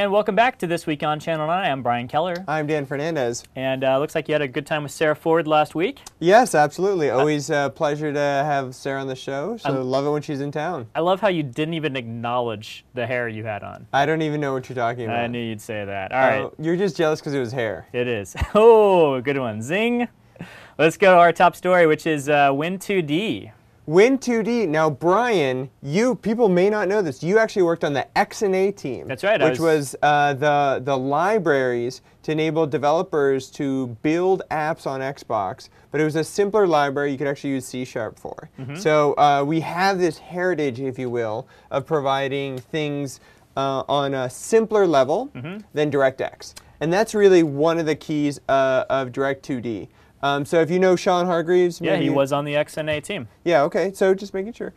And welcome back to This Week on Channel 9. I'm Brian Keller. I'm Dan Fernandez. And looks like you had a good time with Sarah Ford last week. Yes, absolutely. Always a pleasure to have Sarah on the show, so love it when she's in town. I love how you didn't even acknowledge the hair you had on. I don't even know what you're talking about. I knew you'd say that. All right. You're just jealous because it was hair. It is. Oh, good one. Zing. Let's go to our top story, which is Win2D. Win2D. Now, Brian, people may not know this. You actually worked on the XNA team. That's right. Which was the libraries to enable developers to build apps on Xbox. But it was a simpler library you could actually use C# for. So we have this heritage, if you will, of providing things on a simpler level than DirectX. And that's really one of the keys of Direct2D. So if you know Sean Hargreaves. Yeah, he was on the XNA team. Yeah, okay, so just making sure.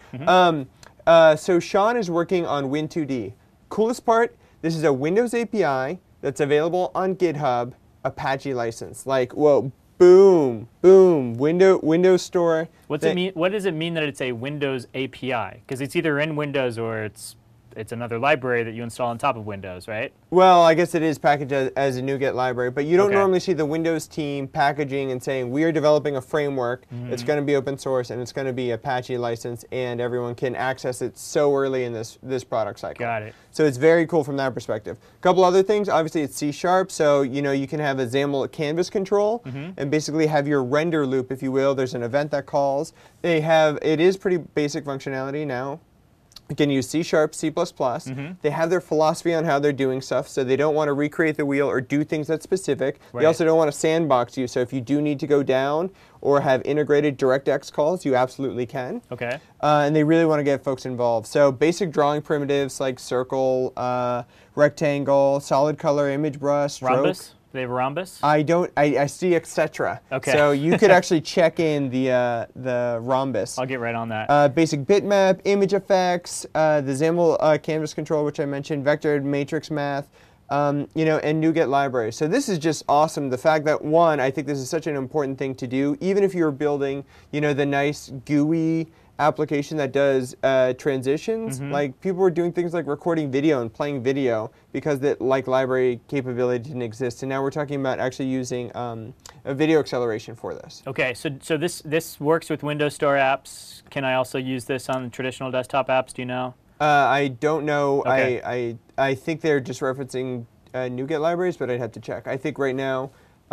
So Sean is working on Win2D. Coolest part, this is a Windows API that's available on GitHub, Apache license. Like, whoa, boom, boom, Windows Store. What's it mean? What does it mean that it's a Windows API? Because it's either in Windows or it's another library that you install on top of Windows, right? Well, I guess it is packaged as a NuGet library, but you don't normally see the Windows team packaging and saying, we are developing a framework, it's going to be open source, and it's going to be Apache license, and everyone can access it so early in this product cycle. Got it. So it's very cool from that perspective. A couple other things, obviously it's C#, so you can have a XAML canvas control, and basically have your render loop, if you will. There's an event that calls. It is pretty basic functionality now. You can use C#, C++. They have their philosophy on how they're doing stuff, so they don't want to recreate the wheel or do things that's specific. Right. They also don't want to sandbox you, so if you do need to go down or have integrated DirectX calls, you absolutely can. Okay. And they really want to get folks involved. So basic drawing primitives like circle, rectangle, solid color, image brush, stroke. Rhombus? Do they have rhombus? I see etc. Okay. So you could actually check in the rhombus. I'll get right on that. Basic bitmap, image effects, the XAML canvas control, which I mentioned, vector matrix math, and NuGet library. So this is just awesome. The fact that, one, I think this is such an important thing to do, even if you're building, the nice GUI application that does transitions. Like, people were doing things like recording video and playing video because that library capability didn't exist, and now we're talking about actually using a video acceleration for this. Okay, so this works with Windows Store apps. Can I also use this on traditional desktop apps? Do you know? I don't know. Okay. I think they're just referencing NuGet libraries, but I'd have to check. I think right now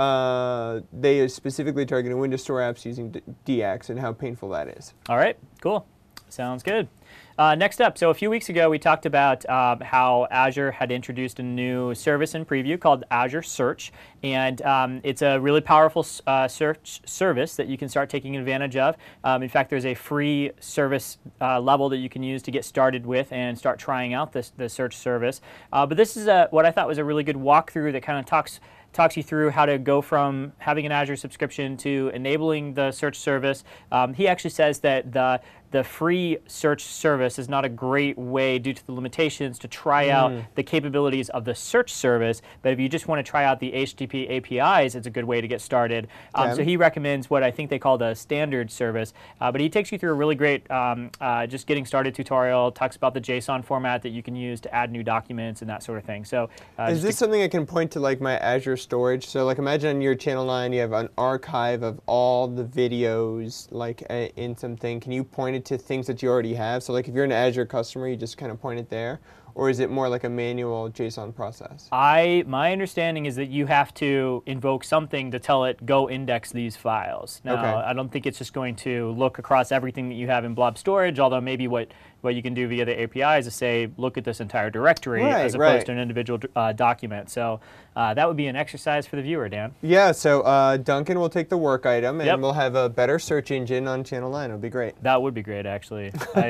they are specifically targeting Windows Store apps using DX and how painful that is. All right, cool. Sounds good. Next up, so a few weeks ago we talked about how Azure had introduced a new service in preview called Azure Search, and it's a really powerful search service that you can start taking advantage of. In fact, there's a free service level that you can use to get started with and start trying out the search service. But this is what I thought was a really good walkthrough that kind of talks you through how to go from having an Azure subscription to enabling the search service. He actually says that the free search service is not a great way, due to the limitations, to try out the capabilities of the search service. But if you just want to try out the HTTP APIs, it's a good way to get started. So he recommends what I think they call the standard service. But he takes you through a really great just getting started tutorial, talks about the JSON format that you can use to add new documents and that sort of thing. So is this something I can point to, like my Azure storage? So like, imagine on your Channel 9 you have an archive of all the videos like in something. Can you point it to things that you already have? So like, if you're an Azure customer, you just kind of point it there? Or is it more like a manual JSON process? My understanding is that you have to invoke something to tell it, go index these files. Now, I don't think it's just going to look across everything that you have in blob storage, although maybe what you can do via the API is to say, look at this entire directory as opposed to an individual document. So that would be an exercise for the viewer, Dan. Yeah, so Duncan will take the work item, and we'll have a better search engine on Channel 9. It would be great. That would be great, actually.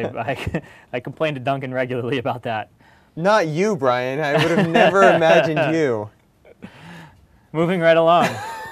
I complain to Duncan regularly about that. Not you, Brian. I would have never imagined you. Moving right along.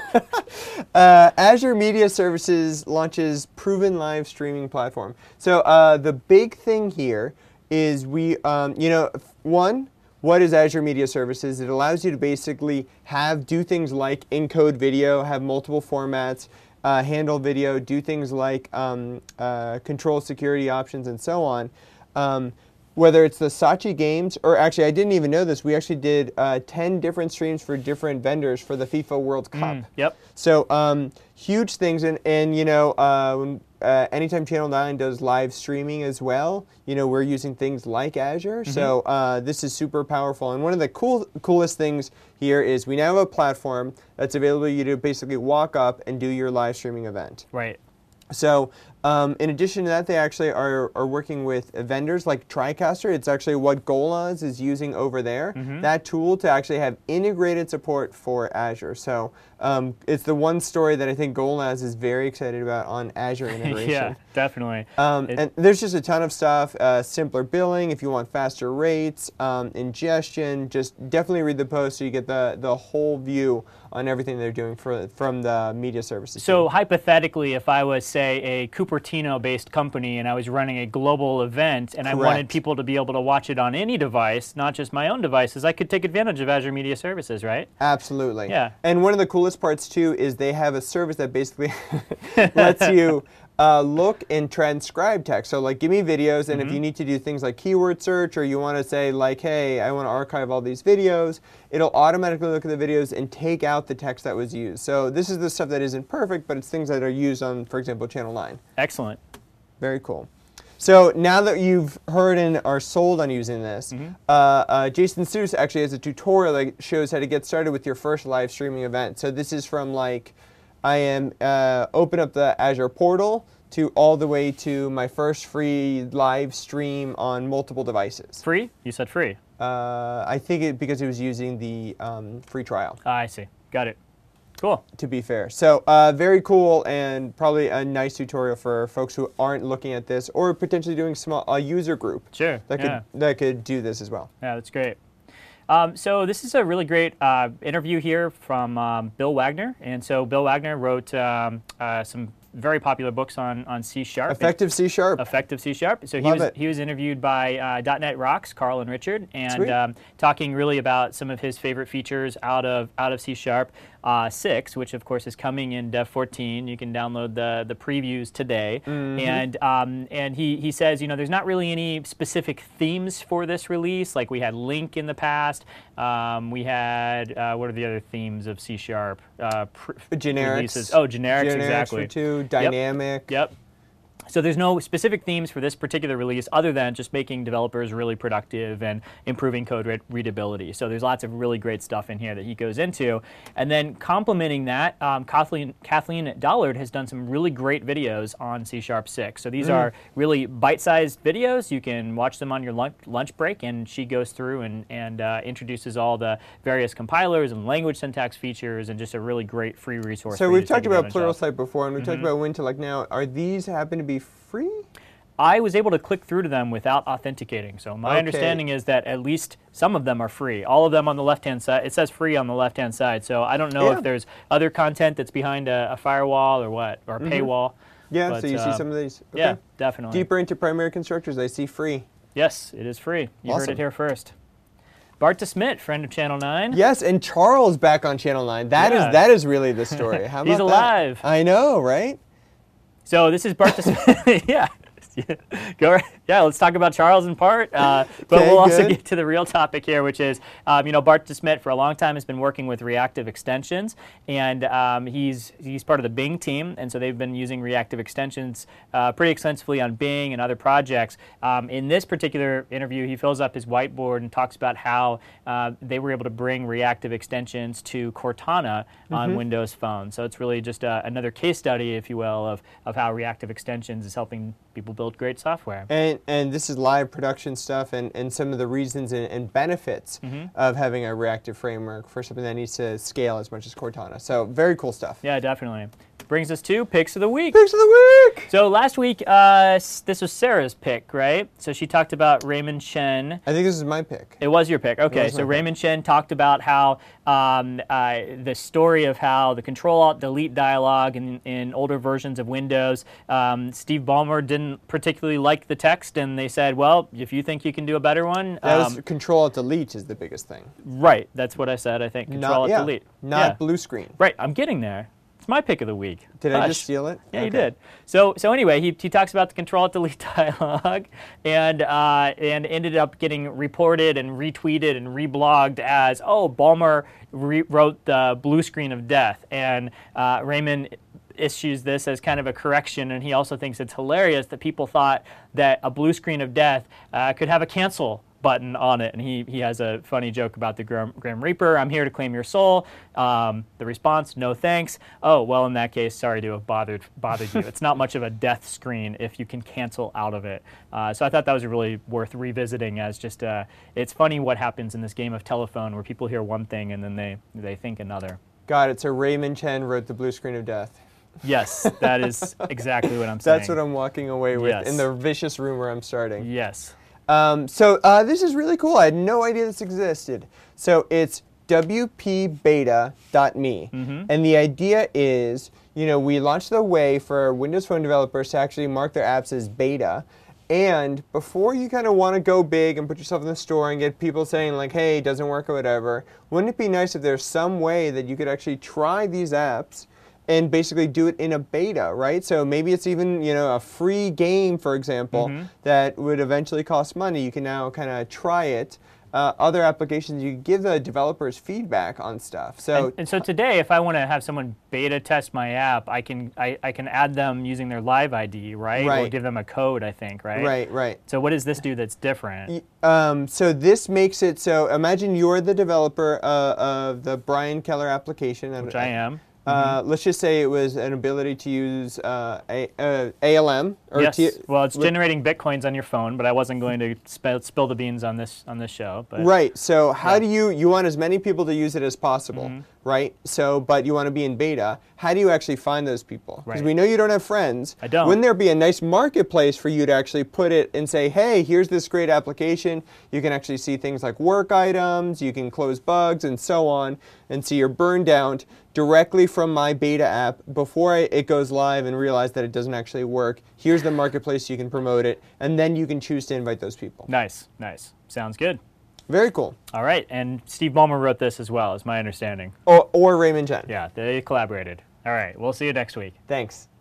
Azure Media Services launches proven live streaming platform. So the big thing here is one, what is Azure Media Services? It allows you to basically do things like encode video, have multiple formats, handle video, do things like control security options, and so on. whether it's the Saatchi Games, or actually I didn't even know this, we actually did 10 different streams for different vendors for the FIFA World Cup. Yep. So huge things, and you know, anytime Channel 9 does live streaming as well, you know, we're using things like Azure. So this is super powerful. And one of the coolest things here is we now have a platform that's available to you to basically walk up and do your live streaming event. Right. So in addition to that, they actually are working with vendors like TriCaster. It's actually what Golaz is using over there, that tool to actually have integrated support for Azure. So it's the one story that I think Golaz is very excited about on Azure integration. Yeah, definitely. And there's just a ton of stuff, simpler billing if you want faster rates, ingestion. Just definitely read the post so you get the whole view on everything they're doing from the media services. So hypothetically, if I was, say, a Cupertino-based company and I was running a global event and I wanted people to be able to watch it on any device, not just my own devices, I could take advantage of Azure Media Services, right? Absolutely. Yeah. And one of the coolest parts, too, is they have a service that basically lets you look and transcribe text. So, like, give me videos, and if you need to do things like keyword search, or you want to say, like, hey, I want to archive all these videos, it'll automatically look at the videos and take out the text that was used. So this is the stuff that isn't perfect, but it's things that are used on, for example, Channel 9. Excellent. Very cool. So now that you've heard and are sold on using this, Jason Seuss actually has a tutorial that shows how to get started with your first live streaming event. So this is from, like, I am open up the Azure portal to all the way to my first free live stream on multiple devices. Free? You said free. I think because it was using the free trial. I see. Got it. Cool. To be fair. So very cool, and probably a nice tutorial for folks who aren't looking at this or potentially doing a user group. Sure. That could do this as well. Yeah, that's great. So this is a really great interview here from Bill Wagner. And so Bill Wagner wrote some very popular books on C#. Effective C#. Effective C#. So he was interviewed by .NET Rocks, Carl and Richard, and talking really about some of his favorite features out of C#. 6, which of course is coming in Dev 14. You can download the previews today. And he says, you know, there's not really any specific themes for this release. Like we had Link in the past. We had, what are the other themes of C#? Generics. Releases. Oh, generics, exactly. For 2, dynamic. Yep. So there's no specific themes for this particular release other than just making developers really productive and improving code readability. So there's lots of really great stuff in here that he goes into. And then complementing that, Kathleen Dollard has done some really great videos on C# 6. So these are really bite-sized videos. You can watch them on your lunch break, and she goes through and introduces all the various compilers and language syntax features, and just a really great free resource. So we've talked about Pluralsight before, and we've talked about Wintellect now. Are these happen to be free? I was able to click through to them without authenticating. So my understanding is that at least some of them are free. All of them on the left-hand side. It says free on the left-hand side. So I don't know if there's other content that's behind a firewall or what, or a paywall. Yeah, but, so you see some of these. Okay. Yeah, definitely. Deeper into primary constructors, I see free. Yes, it is free. You heard it here first. Bart DeSmit, friend of Channel 9. Yes, and Charles back on Channel 9. That is really the story. How about He's alive. That? I know, right? So this is Bart DeSmit. Yeah. Let's talk about Charles in part, but we'll also get to the real topic here, which is, Bart DeSmit for a long time has been working with reactive extensions, and he's part of the Bing team, and so they've been using reactive extensions pretty extensively on Bing and other projects. In this particular interview, he fills up his whiteboard and talks about how they were able to bring reactive extensions to Cortana on Windows Phone. So it's really just another case study, if you will, of how reactive extensions is helping people build great software. And this is live production stuff, and some of the reasons and benefits of having a reactive framework for something that needs to scale as much as Cortana. So very cool stuff. Yeah, definitely. Brings us to Picks of the Week. Picks of the Week! So last week, this was Sarah's pick, right? So she talked about Raymond Chen. I think this is my pick. It was your pick. Okay, so Raymond Chen talked about how the story of how the Control-Alt-Delete dialog in older versions of Windows, Steve Ballmer didn't particularly like the text, and they said, well, if you think you can do a better one... Control-Alt-Delete is the biggest thing. Right, that's what I said, I think. Control-Alt-Delete. Not blue screen. Right, I'm getting there. It's my pick of the week. Did I just steal it? Yeah, Okay. you did. So anyway, he talks about the Control-Alt-Delete dialogue, and ended up getting reported and retweeted and reblogged as, oh, Ballmer wrote the blue screen of death, and Raymond issues this as kind of a correction, and he also thinks it's hilarious that people thought that a blue screen of death could have a cancel button on it, and he has a funny joke about the Grim Reaper. I'm here to claim your soul. The response, no thanks. Oh, well, in that case, sorry to have bothered you. It's not much of a death screen if you can cancel out of it. So I thought that was really worth revisiting as just, it's funny what happens in this game of telephone where people hear one thing and then they think another. Got it. So Raymond Chen wrote the blue screen of death. Yes, that is exactly what I'm saying. That's what I'm walking away with Yes. in the vicious rumor I'm starting. Yes. So this is really cool. I had no idea this existed. So it's wpbeta.me. And the idea is, we launched the way for Windows Phone developers to actually mark their apps as beta. And before you kind of want to go big and put yourself in the store and get people saying like, hey, it doesn't work or whatever, wouldn't it be nice if there's some way that you could actually try these apps and basically do it in a beta, right? So maybe it's even, a free game, for example, that would eventually cost money. You can now kind of try it. Other applications, you give the developers feedback on stuff. So and so today, if I want to have someone beta test my app, I can add them using their live ID, right? Right. Or give them a code, I think, right? Right. So what does this do that's different? So this makes it so, imagine you're the developer of the Brian Keller application. Which I am. Let's just say it was an ability to use ALM. Or Yes. Well, it's generating bitcoins on your phone, but I wasn't going to spill the beans on this show. But right. So how do you want as many people to use it as possible, right? So, but you want to be in beta. How do you actually find those people? Because we know you don't have friends. I don't. Wouldn't there be a nice marketplace for you to actually put it and say, hey, here's this great application. You can actually see things like work items. You can close bugs and so on, and see your burn down directly from my beta app before it goes live and realize that it doesn't actually work. Here's the marketplace, you can promote it, and then you can choose to invite those people. Nice. Sounds good. Very cool. All right, and Steve Ballmer wrote this as well, is my understanding. Or Raymond Chen. Yeah, they collaborated. All right, we'll see you next week. Thanks.